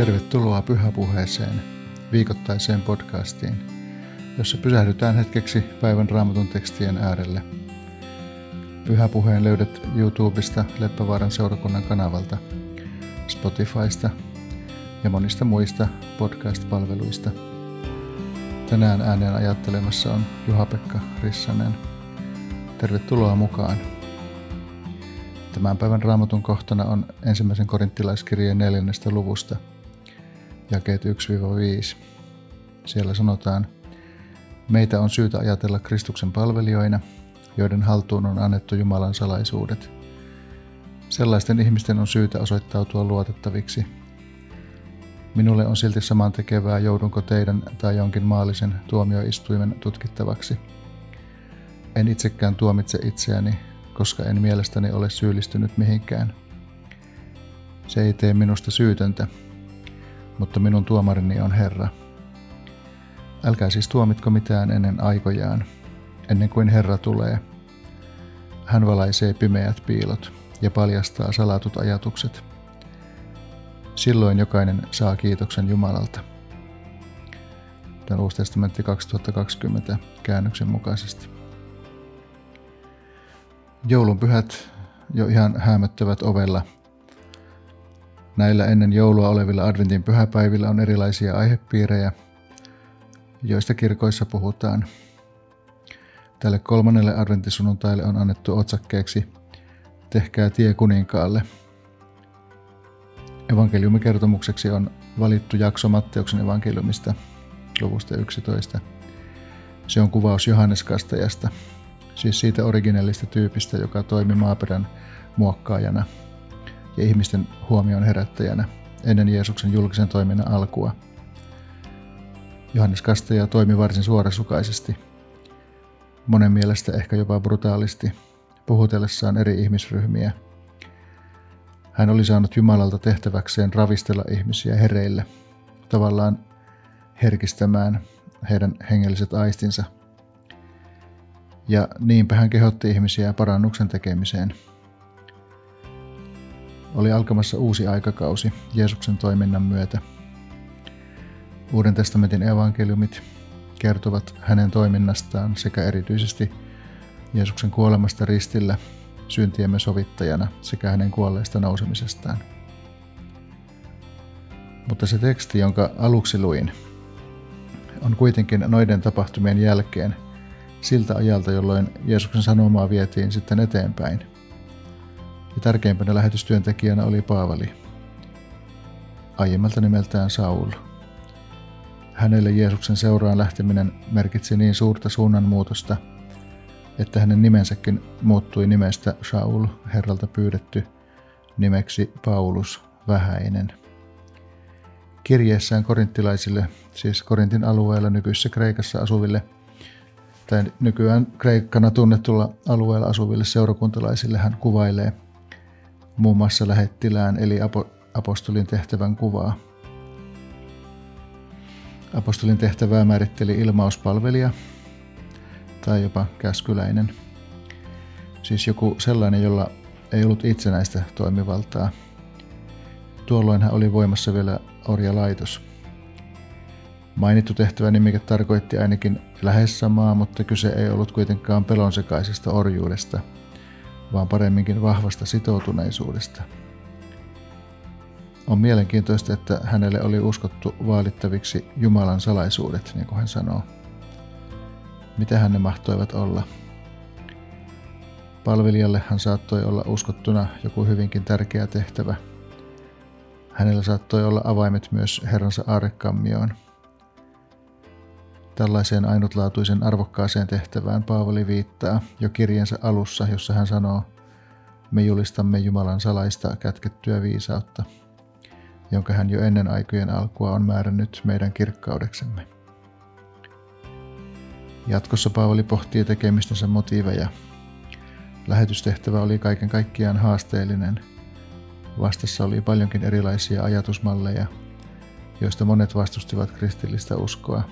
Tervetuloa Pyhäpuheeseen, viikoittaiseen podcastiin, jossa pysähdytään hetkeksi päivän Raamatun tekstien äärelle. Pyhäpuheen löydät YouTubesta Leppävaaran seurakunnan kanavalta, Spotifysta ja monista muista podcast-palveluista. Tänään ääneen ajattelemassa on Juha-Pekka Rissanen. Tervetuloa mukaan. Tämän päivän Raamatun kohtana on 1. korinttilaiskirjeen 4. luvusta, jakeet 1-5. Siellä sanotaan: meitä on syytä ajatella Kristuksen palvelijoina, joiden haltuun on annettu Jumalan salaisuudet. Sellaisten ihmisten on syytä osoittautua luotettaviksi. Minulle on silti samantekevää, joudunko teidän tai jonkin maallisen tuomioistuimen tutkittavaksi. En itsekään tuomitse itseäni, koska en mielestäni ole syyllistynyt mihinkään. Se ei tee minusta syytöntä, mutta minun tuomarini on Herra. Älkää siis tuomitko mitään ennen aikojaan, ennen kuin Herra tulee. Hän valaisee pimeät piilot ja paljastaa salatut ajatukset. Silloin jokainen saa kiitoksen Jumalalta. Tämä on Uusi testamentti 2020 käännöksen mukaisesti. Joulunpyhät jo ihan häämöttävät ovella. Näillä ennen joulua olevilla adventin pyhäpäivillä on erilaisia aihepiirejä, joista kirkoissa puhutaan. Tälle 3. adventisunnuntaille on annettu otsakkeeksi Tehkää tie kuninkaalle. Evankeliumikertomukseksi on valittu jakso Matteuksen evankeliumista luvusta 11. Se on kuvaus Johannes Kastajasta, siis siitä originellista tyypistä, joka toimi maaperän muokkaajana ja ihmisten huomion herättäjänä ennen Jeesuksen julkisen toiminnan alkua. Johannes Kastaja toimi varsin suorasukaisesti, monen mielestä ehkä jopa brutaalisti, puhutellessaan eri ihmisryhmiä. Hän oli saanut Jumalalta tehtäväkseen ravistella ihmisiä hereille, tavallaan herkistämään heidän hengelliset aistinsa. Ja niinpä hän kehotti ihmisiä parannuksen tekemiseen. Oli alkamassa uusi aikakausi Jeesuksen toiminnan myötä. Uuden testamentin evankeliumit kertovat hänen toiminnastaan sekä erityisesti Jeesuksen kuolemasta ristillä syntiemme sovittajana sekä hänen kuolleesta nousemisestaan. Mutta se teksti, jonka aluksi luin, on kuitenkin noiden tapahtumien jälkeen siltä ajalta, jolloin Jeesuksen sanomaa vietiin sitten eteenpäin. Ja tärkeimpänä lähetystyöntekijänä oli Paavali, aiemmalta nimeltään Saul. Hänelle Jeesuksen seuraan lähteminen merkitsi niin suurta suunnanmuutosta, että hänen nimensäkin muuttui nimestä Saul, Herralta pyydetty, nimeksi Paulus, vähäinen. Kirjeessään korinttilaisille, siis Korintin alueella nykyisessä Kreikassa asuville, tai nykyään Kreikkana tunnetulla alueella asuville seurakuntalaisille hän kuvailee muun muassa lähettilään eli apostolin tehtävän kuvaa. Apostolin tehtävää määritteli ilmauspalvelija tai jopa käskyläinen, siis joku sellainen, jolla ei ollut itsenäistä toimivaltaa. Tuolloinhan oli voimassa vielä orjalaitos. Mainittu tehtävä nimike tarkoitti ainakin lähes samaa, mutta kyse ei ollut kuitenkaan pelonsekaisesta orjuudesta, vaan paremminkin vahvasta sitoutuneisuudesta. On mielenkiintoista, että hänelle oli uskottu vaalittaviksi Jumalan salaisuudet, niin kuin hän sanoo. Mitähän ne mahtoivat olla? Palvelijalle hän saattoi olla uskottuna joku hyvinkin tärkeä tehtävä. Hänellä saattoi olla avaimet myös Herransa aarrekammioon. Tällaiseen ainutlaatuisen arvokkaaseen tehtävään Paavali viittaa jo kirjensä alussa, jossa hän sanoo: me julistamme Jumalan salaista kätkettyä viisautta, jonka hän jo ennen aikojen alkua on määrännyt meidän kirkkaudeksemme. Jatkossa Paavali pohtii tekemistensä motiiveja. Lähetystehtävä oli kaiken kaikkiaan haasteellinen. Vastassa oli paljonkin erilaisia ajatusmalleja, joista monet vastustivat kristillistä uskoa.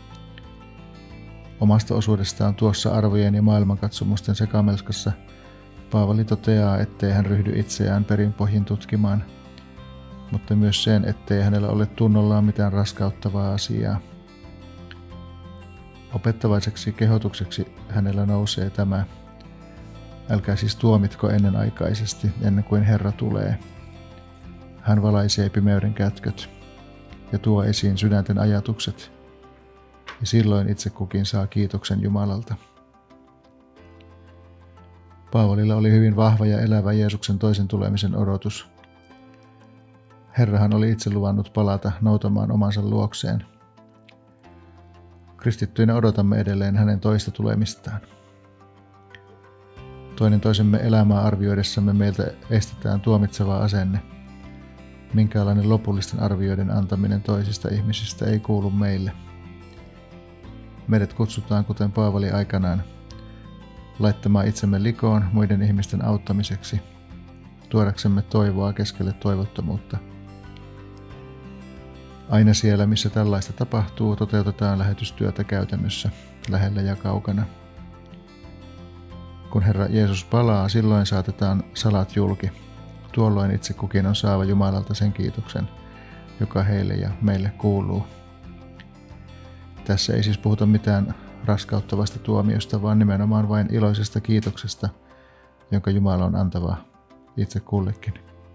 Omasta osuudestaan tuossa arvojen ja maailmankatsomusten sekamelskassa Paavali toteaa, ettei hän ryhdy itseään perin pohjin tutkimaan, mutta myös sen, ettei hänellä ole tunnollaan mitään raskauttavaa asiaa. Opettavaiseksi kehotukseksi hänellä nousee tämä: älkää siis tuomitko ennenaikaisesti, ennen kuin Herra tulee. Hän valaisee pimeyden kätköt ja tuo esiin sydänten ajatukset, ja silloin itse kukin saa kiitoksen Jumalalta. Paavalilla oli hyvin vahva ja elävä Jeesuksen toisen tulemisen odotus. Herrahan oli itse luvannut palata noutamaan omansa luokseen. Kristittyinä odotamme edelleen hänen toista tulemistaan. Toinen toisemme elämää arvioidessamme meiltä estetään tuomitseva asenne. Minkäänlainen lopullisten arvioiden antaminen toisista ihmisistä ei kuulu meille. Meidät kutsutaan, kuten Paavali aikanaan, laittamaan itsemme likoon muiden ihmisten auttamiseksi, tuodaksemme toivoa keskelle toivottomuutta. Aina siellä, missä tällaista tapahtuu, toteutetaan lähetystyötä käytännössä, lähellä ja kaukana. Kun Herra Jeesus palaa, silloin saatetaan salat julki. Tuolloin itse kukin on saava Jumalalta sen kiitoksen, joka heille ja meille kuuluu. Tässä ei siis puhuta mitään raskauttavasta tuomiosta, vaan nimenomaan vain iloisesta kiitoksesta, jonka Jumala on antava itse kullekin.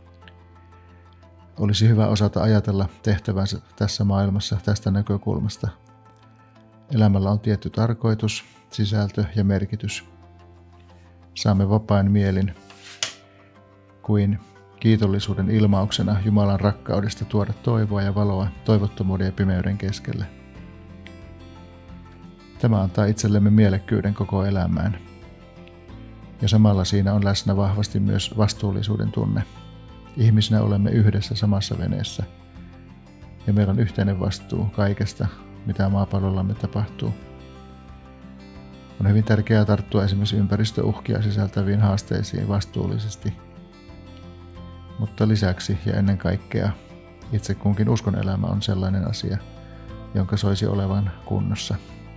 Olisi hyvä osata ajatella tehtävänsä tässä maailmassa tästä näkökulmasta. Elämällä on tietty tarkoitus, sisältö ja merkitys. Saamme vapain mielin kuin kiitollisuuden ilmauksena Jumalan rakkaudesta tuoda toivoa ja valoa toivottomuuden ja pimeyden keskelle. Tämä antaa itsellemme mielekkyyden koko elämään. Ja samalla siinä on läsnä vahvasti myös vastuullisuuden tunne. Ihmisinä olemme yhdessä samassa veneessä. Ja meillä on yhteinen vastuu kaikesta, mitä maapallollamme tapahtuu. On hyvin tärkeää tarttua esimerkiksi ympäristöuhkia sisältäviin haasteisiin vastuullisesti. Mutta lisäksi ja ennen kaikkea itse kunkin uskon elämä on sellainen asia, jonka soisi olevan kunnossa.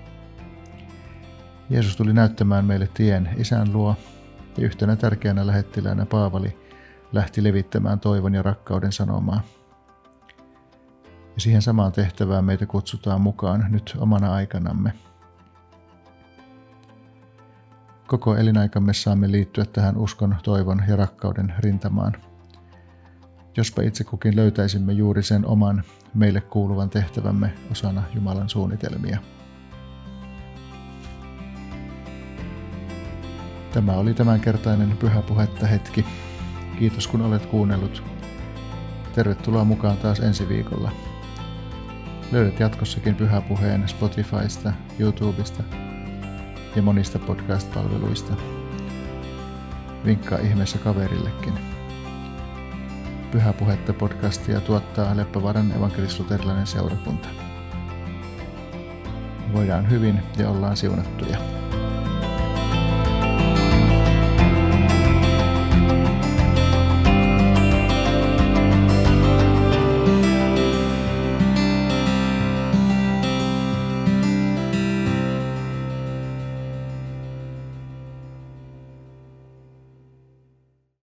Jeesus tuli näyttämään meille tien Isän luo, ja yhtenä tärkeänä lähettiläänä Paavali lähti levittämään toivon ja rakkauden sanomaa. Ja siihen samaan tehtävään meitä kutsutaan mukaan nyt omana aikanamme. Koko elinaikamme saamme liittyä tähän uskon, toivon ja rakkauden rintamaan. Jospa itse kukin löytäisimme juuri sen oman meille kuuluvan tehtävämme osana Jumalan suunnitelmia. Tämä oli tämänkertainen Pyhä Puhetta hetki. Kiitos kun olet kuunnellut. Tervetuloa mukaan taas ensi viikolla. Löydät jatkossakin Pyhä Puheen Spotifysta, YouTubesta ja monista podcast-palveluista. Vinkkaa ihmeessä kaverillekin. Pyhä Puhetta podcastia tuottaa Leppävaaran evankelis-luterilainen seurakunta. Voidaan hyvin ja ollaan siunattuja.